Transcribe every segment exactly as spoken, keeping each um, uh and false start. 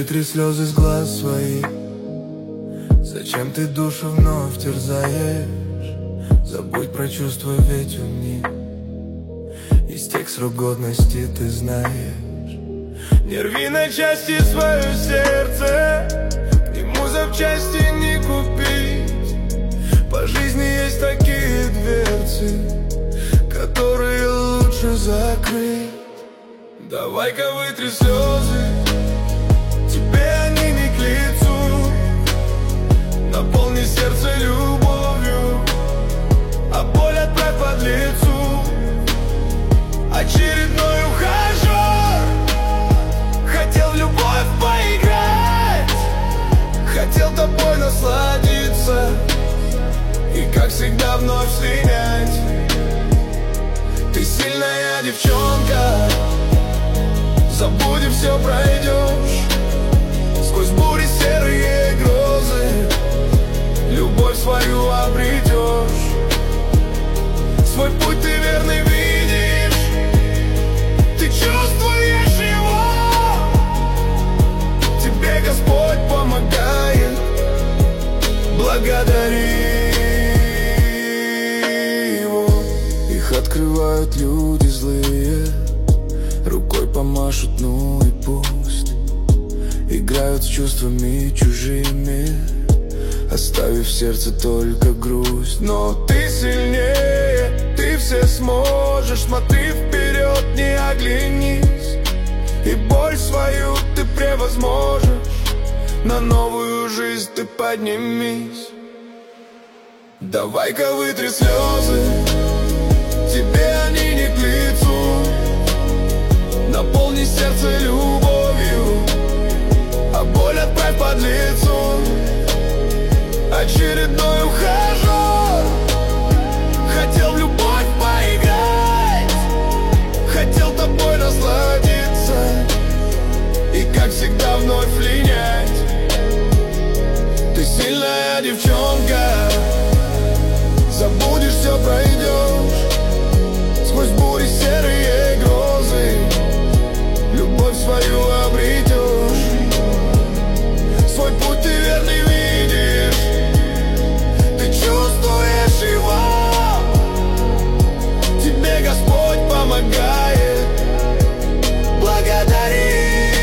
вытри слезы с глаз своих. Зачем ты душу вновь терзаешь? Забудь про чувства, ведь у них истек срок годности, ты знаешь. Не рви на части свое сердце, к нему запчасти не купить. По жизни есть такие дверцы, которые лучше закрыть. Давай-ка вытри слезы, тебе они не к лицу. Наполни сердце любовью, а боль отправь под лицу. Очередной ухажер хотел в любовь поиграть, хотел тобой насладиться и, как всегда, вновь слинять. Ты сильная девчонка, забудем, все пройдешь. Сквозь бури серые грозы любовь свою обретешь. Свой путь ты верный видишь, ты чувствуешь его. Тебе Господь помогает, благодари его. Их открывают люди злые, рукой помашут, ну и пусть. Играют с чувствами чужими, оставив в сердце только грусть. Но ты сильнее, ты все сможешь. Смотри вперед, не оглянись, и боль свою ты превозможешь. На новую жизнь ты поднимись. Давай-ка вытри слезы, тебе они не к лицу. Наполни сердце любовью, а боль отправь под лицо. Очередной ухажер хотел в любовь поиграть, хотел тобой насладиться и, как всегда, вновь линять. Ты сильная девчонка, забудешь, все пройдешь. Сквозь бури серые грозы любовь свою обретешь. Свой путь ты верный видишь, ты чувствуешь его. Тебе Господь помогает, благодари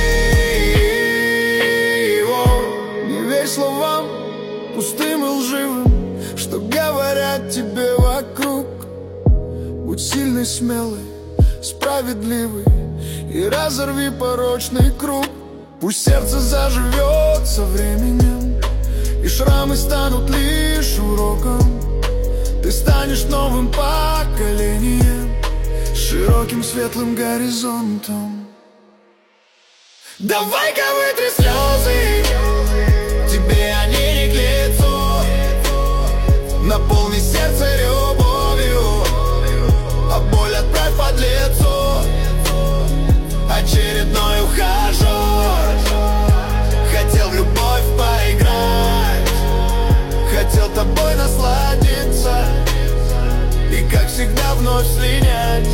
его. Не верь словам пустым и лживым, что говорят тебе вокруг. Будь сильный, смелый, справедливый и разорви порочный круг. Пусть сердце заживет со временем, и шрамы станут лишь уроком. Ты станешь новым поколением, широким светлым горизонтом. Давай-ка вытри слезы, тебе они не к лицу. Наполни сердце любовью, а боль отправь под лицо. Очередной ухажер хотел в любовь поиграть, хотел тобой насладиться и, как всегда, вновь слинять.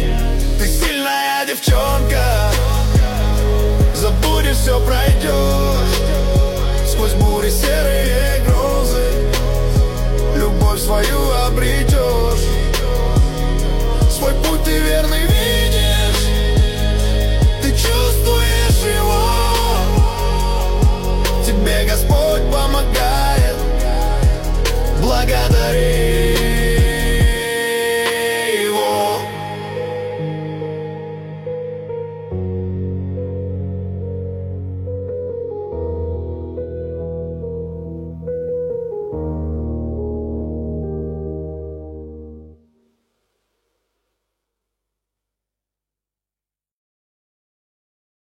Ты сильная девчонка, забудешь, все пройдет.